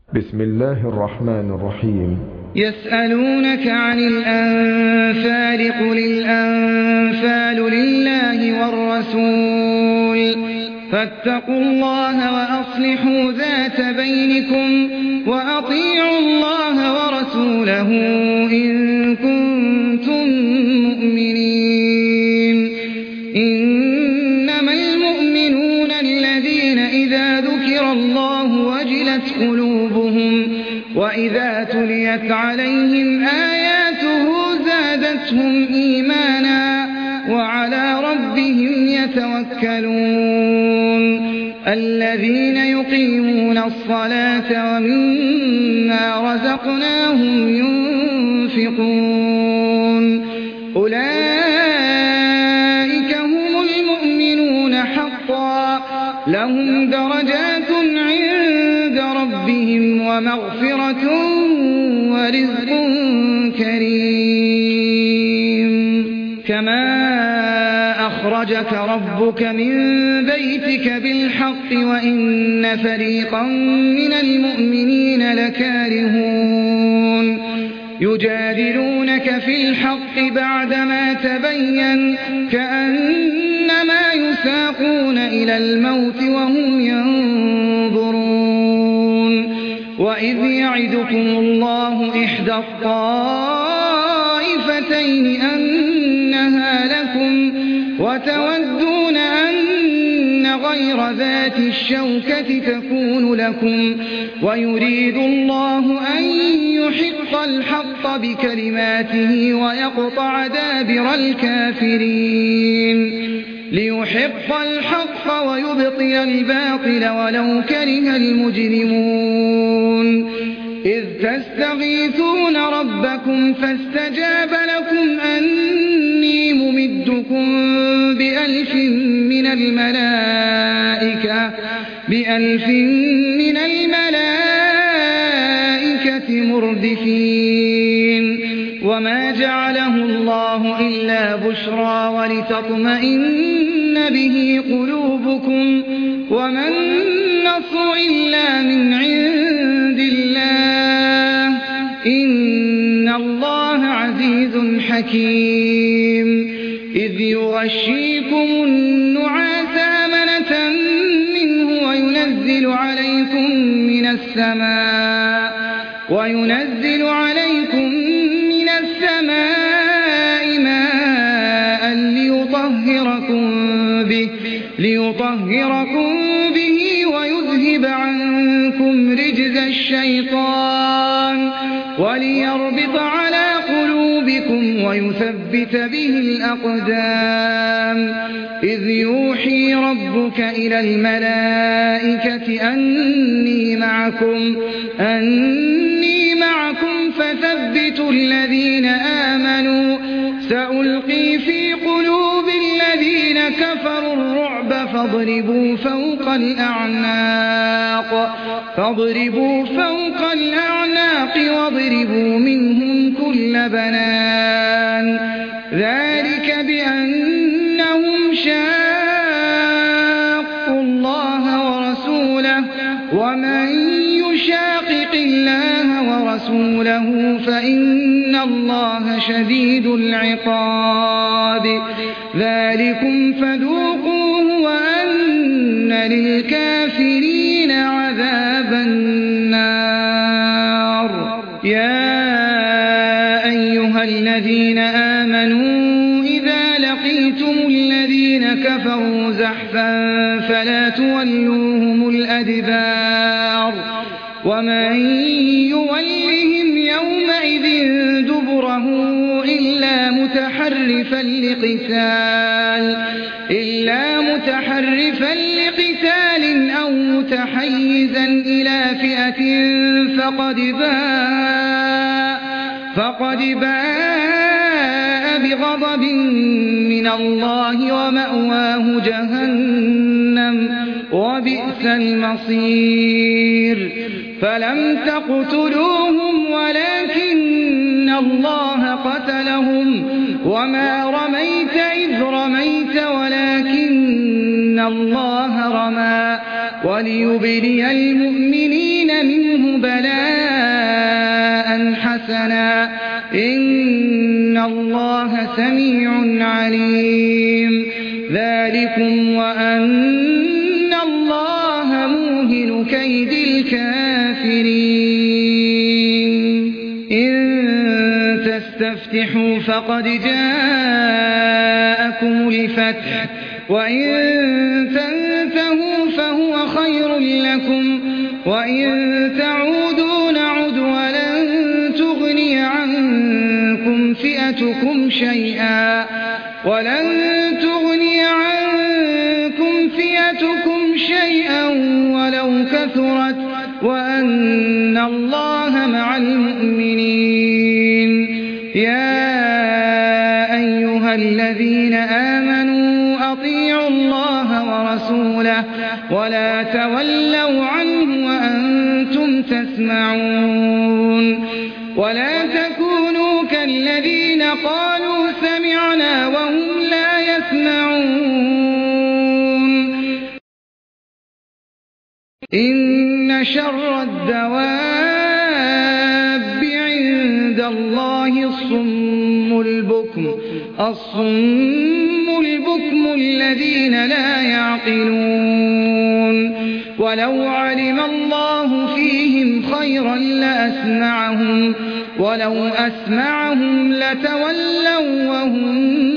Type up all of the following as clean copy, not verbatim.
بسم الله الرحمن الرحيم. يسألونك عن الأنفال قل الأنفال لله والرسول فاتقوا الله وأصلحوا ذات بينكم وأطيعوا الله ورسوله إن كنتم مؤمنين. إنما المؤمنون الذين إذا ذكر الله وجلت قلوبهم وإذا تليت عليهم آياته زادتهم إيمانا وعلى ربهم يتوكلون. الذين يقيمون الصلاة ومما رزقناهم ينفقون أولئك هم المؤمنون حقا لهم درجات عند ربهم ومغفرة ورزق كريم. كما أخرجك ربك من بيتك بالحق وإن فريقا من المؤمنين لكارهون يجادلونك في الحق بعدما تبين كأنما يساقون إلى الموت وهم ينظرون. وإذ يعدكم الله إحدى الطائفتين أنها لكم وتودون أن غير ذات الشوكة تكون لكم ويريد الله أن يحق الحق بكلماته ويقطع دابر الكافرين ليحق الحق ويبطل الباطل ولو كره المجرمون. إذ تستغيثون ربكم فاستجاب لكم أني ممدكم بألف من الملائكة مردفين. وما جعله الله إلا بشرى ولتطمئن به قلوبكم وما النصر إلا من عند الله إن الله عزيز حكيم. إذ يغشيكم النعاس أمنة منه وينزل عليكم من السماء ماء ليطهركم به ويذهب عنكم رجز الشيطان وليربط على قلوبكم ويثبت به الأقدام. إذ يوحي ربك إلى الملائكة أني معكم فثبتوا الذين آمنوا سألقي في قلوب الذين كفروا الرعب فاضربوا فوق الأعناق واضربوا منهم كل بنان. ذلك بأنهم شاقوا الله ورسوله ومن يشاقق الله ورسوله فإن الله شديد العقاب. ذلكم فذوقوه وأن للكافرين عذاب النار. يا أيها الذين آمنوا إذا لقيتم الذين كفروا زحفا فلا تولوهم الأدبار ومن يولهم يومئذ دبره إلا متحرفا لقتال أو متحيزا إلى فئة فقد باء بغضب من الله ومأواه جهنم وبئس المصير. فلم تقتلوهم ولكن الله قتلهم وما رميت إذ رميت ولكن الله رمى وليبلي المؤمنين الظالمين منه بلاء حسنا إن الله سميع عليم ذلكم وأن الله موهن كيد الكافرين إن تستفتحوا فقد جاءكم الفتح وإن تنتهوا فهو خير لكم وإن تعودوا نعد ولن تغني عنكم فئتكم شيئا ولو كثرت وأن الله مع المؤمنين يا أيها الذين آمنوا أطيعوا الله ورسوله ولا تولوا عنه وأنتم تسمعون ولا تكونوا كالذين قالوا سمعنا وهم لا يسمعون إن شر الدواب عند الله الصم البكم الذين لا يعقلون ولو علم الله فيهم خيرا لأسمعهم ولو أسمعهم لتولوا وهم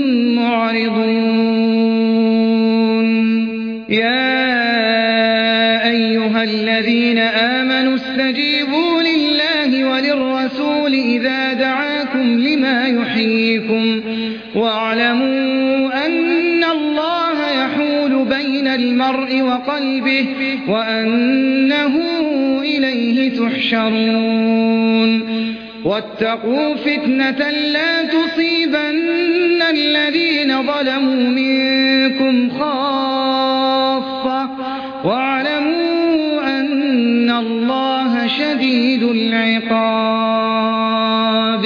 معرضون يا أيها الذين آمنوا استجيبوا لله وللرسول إذا دعاكم لما يحييكم واعلموا أن الله يحول بين المرء وقلبه وأنه إليه تحشرون واتقوا فتنة لا تصيبن الذين ظلموا منكم خاصة واعلموا أن الله شديد العقاب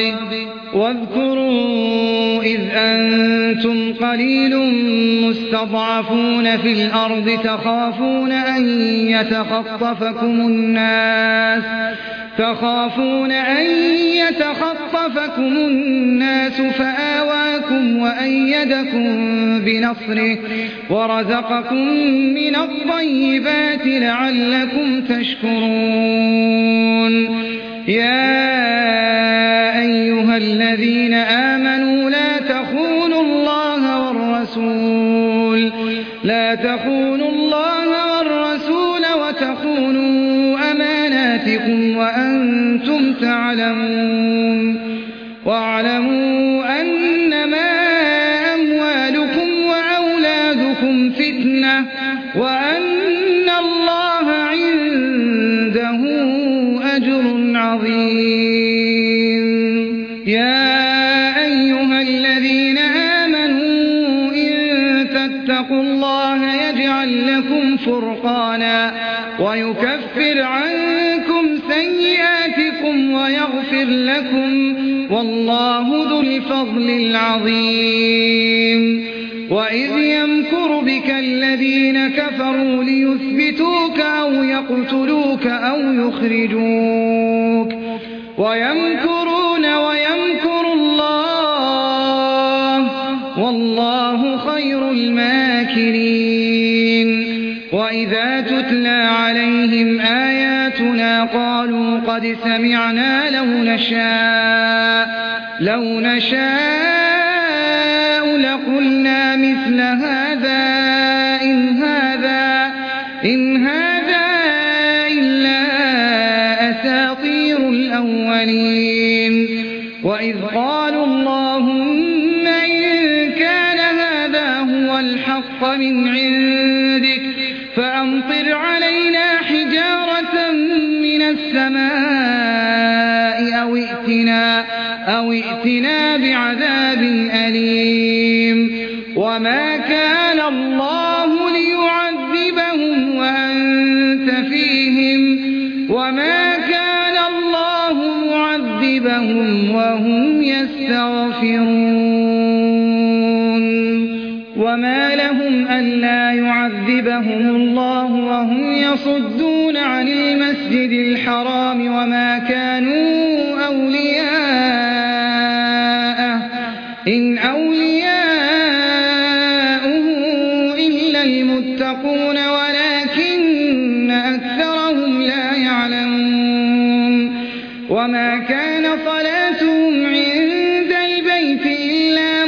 واذكروا إذ أنتم قليل مستضعفون في الأرض تخافون أن يتخطفكم الناس فآواكم وأيدكم بنصره ورزقكم من الطيبات لعلكم تشكرون يا أيها الذين آمنوا لا تخونوا الله والرسول وتخونوا أماناتكم وأنتم تعلمون واعلموا أنما أموالكم وأولادكم فتنة وأن الله عنده أجر عظيم يا أيها الذين آمنوا إن تتقوا الله يجعل لكم فرقانا ويكفر عنكم سيئاتكم ويغفر لكم والله ذو الفضل العظيم وإذ يمكر بك الذين كفروا ليثبتوك أو يقتلوك أو يخرجوك ويمكرون ويمكر الله والله خير الماكرين وإذا تتلى عليهم آياتنا قالوا قد سمعنا لو نشاء لقلنا مثل هذا إن هذا إلا أساطير الأولين وإذ قالوا اللهم إن كان هذا هو الحق من عندك فأمطر علينا حجارة من السماء أو ائتنا بعذاب أليم وما كان الله ليعذبهم وأنت فيهم وما كان الله معذبهم وهم يستغفرون وما لهم ألا يعذبهم الله وهم يصدون عن المسجد الحرام وما كانوا أولياءه إن أولياؤه إلا المتقون ولكن أكثرهم لا يعلمون وما كان صلاتهم عند البيت إلا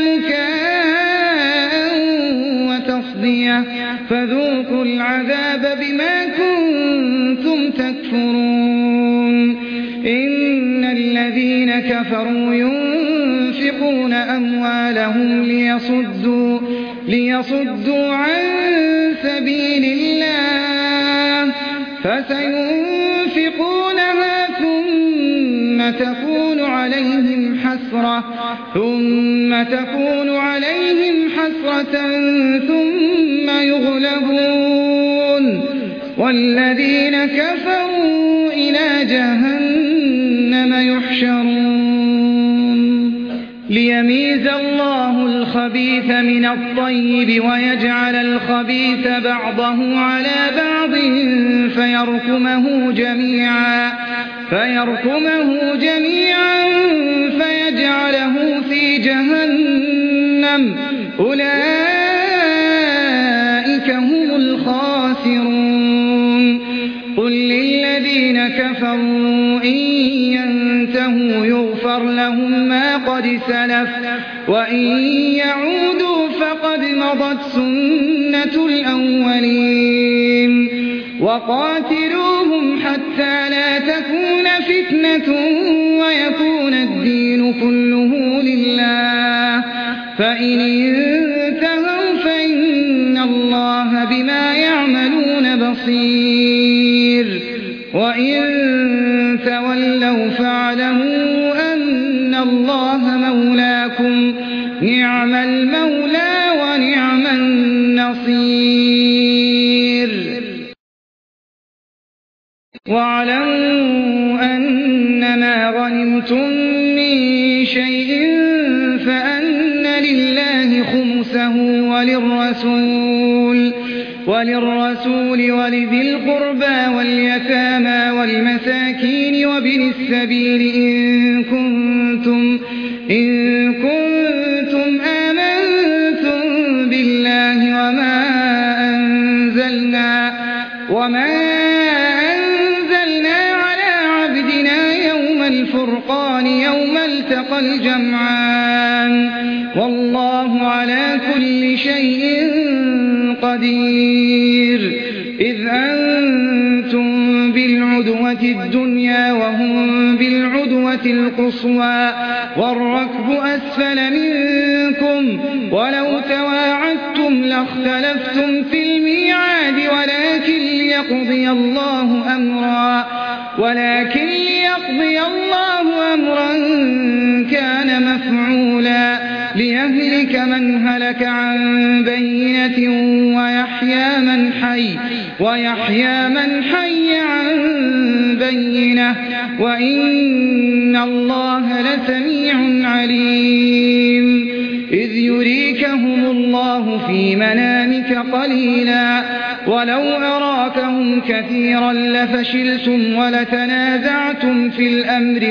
مكاء وتصدية فذوقوا العذاب بما كنتم تكفرون إن الذين كفروا ينفقون أموالهم ليصدوا عن سبيل الله فسينفقونها ثم تكون عليهم حسرة ثم يغلبون والذين كفروا إلى جهنم يحشرون ليميز الله الخبيث من الطيب ويجعل الخبيث بعضه على بعض فيركمه جميعا فيجعله في جهنم أولئك هم الخاسرون قل للذين كفروا إن ينتهوا يغفر لهم ما قد سلف وإن يعودوا فقد مضت سنة الأولين وقاتلوهم حتى لا تكون فتنة ويكون الدين كله لله فإن انتهوا فإن الله بما يعملون بصير وإن تولوا فاعلموا أن الله مولاكم نعم المولى ونعم النصير واعلموا أنما غنمتم من شيء فأن لله خمسه وللرسول ولذي القربى واليتامى والمساكين وابن السبيل إن كنتم آمنتم بالله وما أنزلنا على عبدنا يوم الفرقان يوم التقى الجمعان والله على كل شيء قدير إذ أنتم بالعدوة الدنيا وهم بالعدوة القصوى والركب أسفل منكم ولو تواعدتم لاختلفتم في الميعاد ولكن ليقضي الله أمرا كان مفعولا ليهلك من هلك عن بينة ويحيى من حي عن بينة وإن الله لسميع عليم إذ يريكهم الله في منامك قليلا ولو أراكهم كثيرا لفشلتم ولتنازعتم في الأمر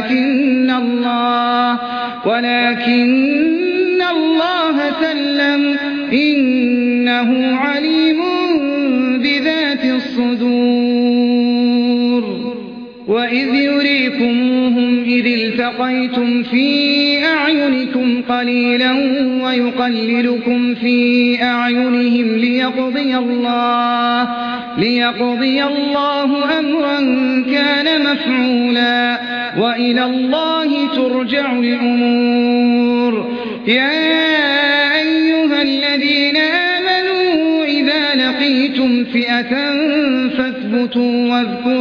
ولكن الله سلم إنه عليم بذات الصدور وإذ يريكموهم إذ التقيتم في أعينكم قليلا ويقللكم في أعينهم ليقضي الله أمرا كان مفعولا وإلى الله ترجع الأمور يا أيها الذين آمنوا إذا لقيتم فئة فاثبتوا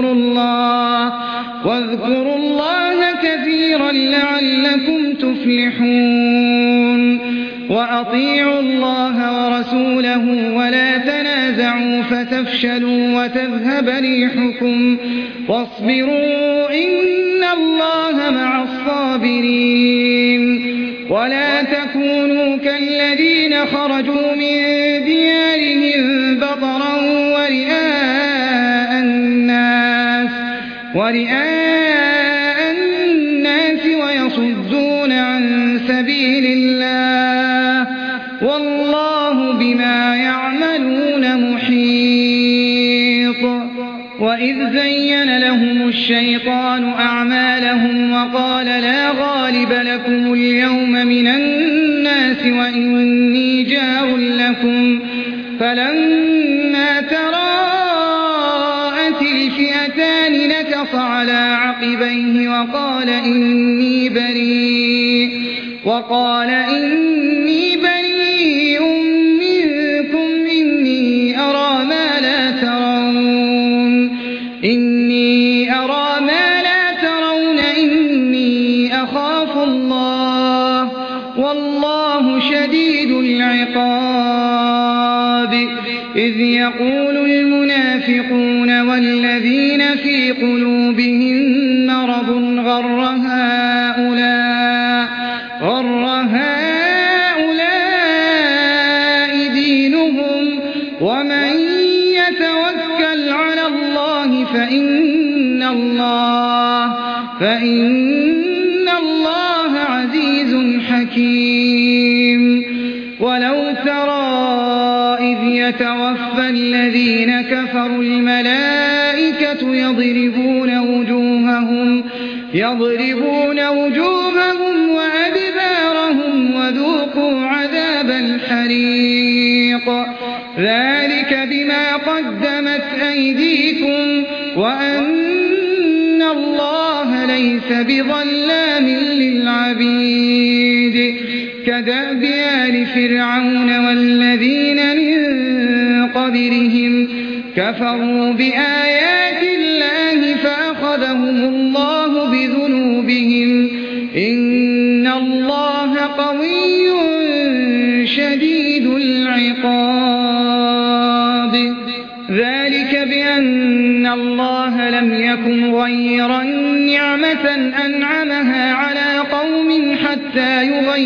واذكروا الله كثيرا لعلكم تفلحون وأطيعوا الله ورسوله ولا تنازعوا فتفشلوا وتذهب ريحكم واصبروا إن الله مع الصابرين ولا تكونوا كالذين خرجوا من ديارهم بطرا ورئاء الناس ويصدون عن سبيل الله والله بما يعملون محيط. وإذ زين لهم الشيطان أعمالهم وقال لا غالب لكم اليوم من الناس وإني جار لكم فلما تراءت الفئتان نكص على عقبيه وقال إني بريء منكم إني أرى ما لا ترون إني أخاف الله والله شديد العقاب. إذ يقول المنافقون والذين في قلوبهم مرض غر هؤلاء دينهم ومن يتوكل على الله فإن الله عزيز حكيم. ولو ترى إذ يتوفى الذين كفروا الملائكة يضربون وجوههم وأدبارهم وذوقوا عذاب الحريق ذلك بما قدمت أيديكم وأن الله ليس بظلام للعبيد. كدأب آل فرعون والذين من قبلهم كفروا بآيات الله فأخذهم الله بذنوبهم إن الله قوي شديد العقاب. ذلك بأن الله لم يكن غيرا نعمة أنعمها على قوم حتى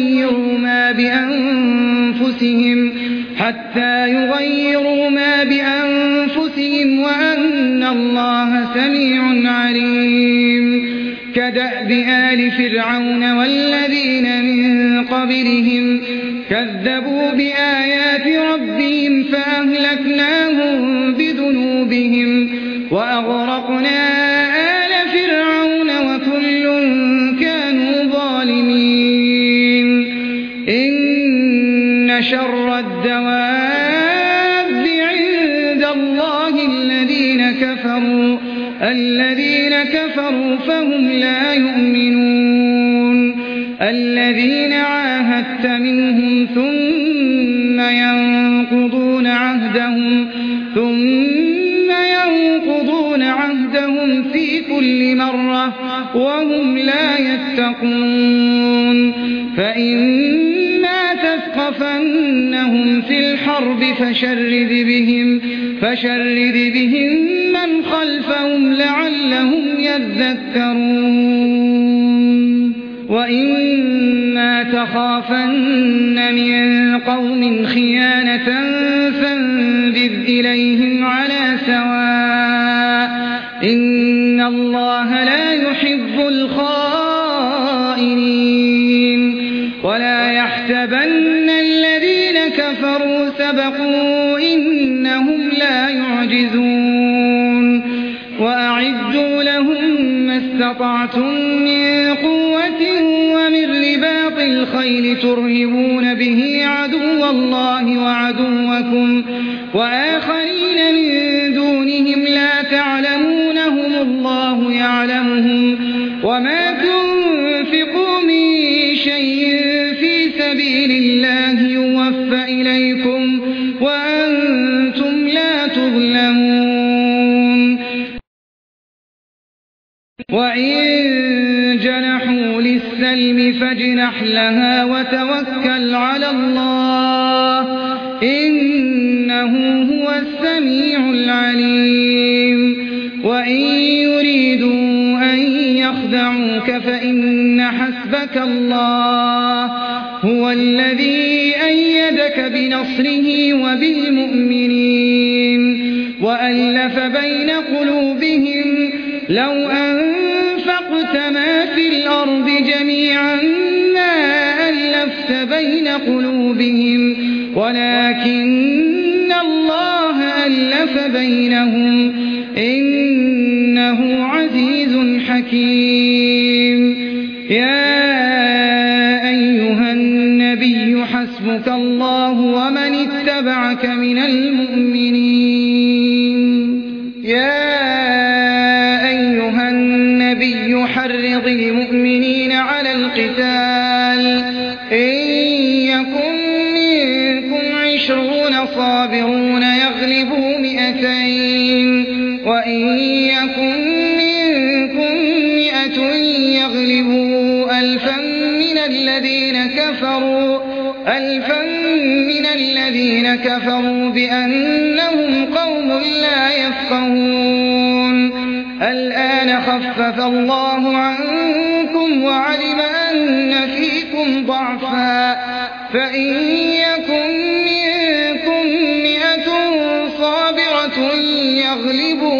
يغيروا ما بأنفسهم وأن الله سميع عليم. كدأب آل فرعون والذين من قبلهم كذبوا بآيات ربهم فأهلكناهم بذنوبهم وأغرقنا آل فرعون وكل كانوا ظالمين. إن شر الدواب عند الله الذين كفروا فهم لا يؤمنون. الذين عاهدت منهم ثم ينقضون عهدهم في كل مرة وهم لا يتقون. فإما تثقفنهم في الحرب فشرد بهم من خلفهم لعلهم يذكرون. وإما تخافن من قوم خيانة فانبذ إليهم على سواء إن الله لا يحب الخائنين. ولا يحسبن الذين كفروا سبقوا إنهم لا يعجزون. وأعدوا لهم ما استطعتم من قوة ومن رباط الخيل ترهبون به عدو الله وعدوكم وآخرين من دونهم لا تعلمونهم الله يعلمهم. وما تنفقوا من شيء في سبيل الله يوفى إليكم وأنتم لا تظلمون. وإن جنحوا للسلم فاجنح لها وتوكل على الله إنه هو السميع العليم. وإن يريدوا أن يخدعوك فإن حسبك الله هو الذي أيدك بنصره وبالمؤمنين وألف بين قلوبهم لو أنفقت ما في الأرض جميعا ما ألفت بين قلوبهم ولكن الله ألف بينهم إنه عزيز حكيم. يا أيها النبي حسبك الله ومن اتبعك من المؤمنين. يا أيها النبي حرض المؤمنين على القتال إن يكن منكم 20 صابرون يغلبوا 200 وإن يكن منكم 100 يغلبوا 1000 من الذين كفروا بأنهم قوم لا يفقهون. الآن خفف الله عنكم وعلم أن فيكم ضعفا فإن يكن منكم 100 صابرة يغلبوا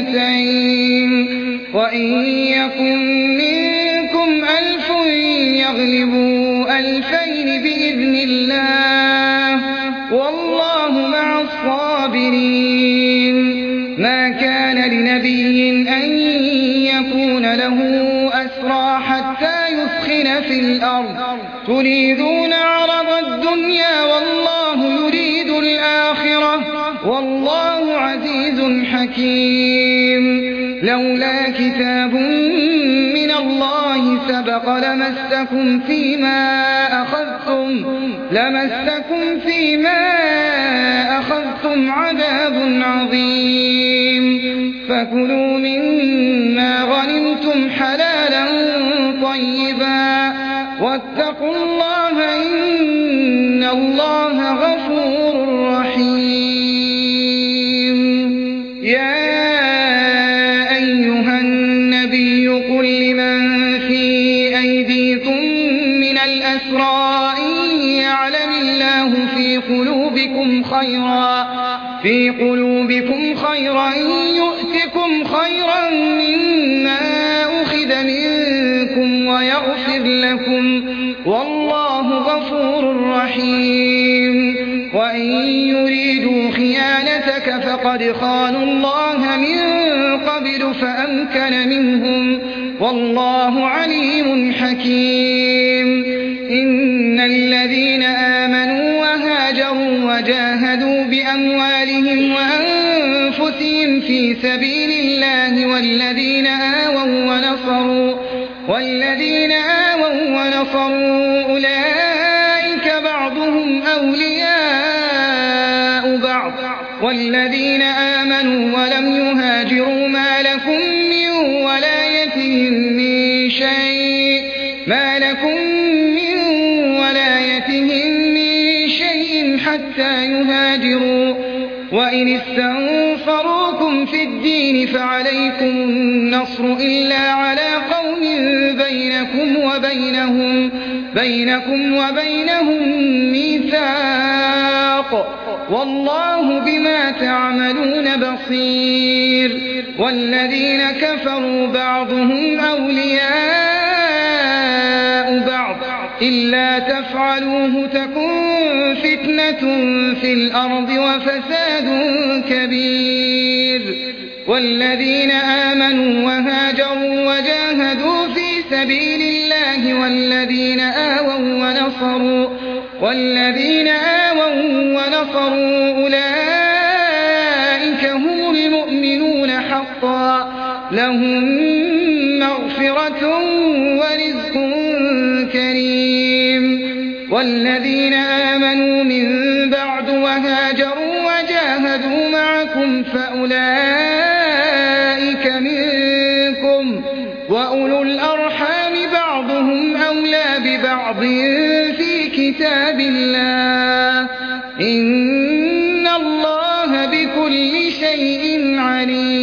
200 وإن يكن منكم 1000 يغلبوا 2000 بإذن الله والله مع الصابرين. ما كان لنبي أن يكون له أسرى حتى يثخن في الأرض تريدون عرض الدنيا والله يريد الآخرة والله عزيز حكيم. لولا كتاب من الله سبق لمسكم فيما أخذتم عذاب عظيم. فكلوا مما غنمتم حلالا طيبا واتقوا الله إن الله غفور رحيم. يا أيها النبي قل لمن في أيديكم من الأسرى إن يعلم الله في قلوبكم خيرا يؤتكم خيرا مما أخذ منكم ويغفر لكم والله غفور رحيم. وإن يريدوا خيانتك فقد خانوا الله من قبل فأمكن منهم والله عليم حكيم. إن الذين آمنوا وهاجروا وجاهدوا بأموالهم وأنفسهم في سبيل الله والذين آووا ونصروا أولئك بعضهم أولياء بعض والذين آمنوا ولم يهاجروا ما لكم من ولايتهم من شيء حتى يهاجروا. وإن استنصروكم في الدين فعليكم النصر إلا على قوم بينكم وبينهم ميثاق والله بما تعملون بصير. والذين كفروا بعضهم أولياء بعض إلا تفعلوه تكن فتنة في الأرض وفساد كبير. والذين آمنوا وهاجروا وجاهدوا في سبيل الله والذين آووا ونصروا أولئك هم المؤمنون حقا لهم مغفرة ورزق كريم. والذين آمنوا من بعد وهاجروا وجاهدوا معكم فأولئك منكم وأولو الأرحام بعضهم أولى ببعض في كتاب الله إن الله بكل شيء عليم.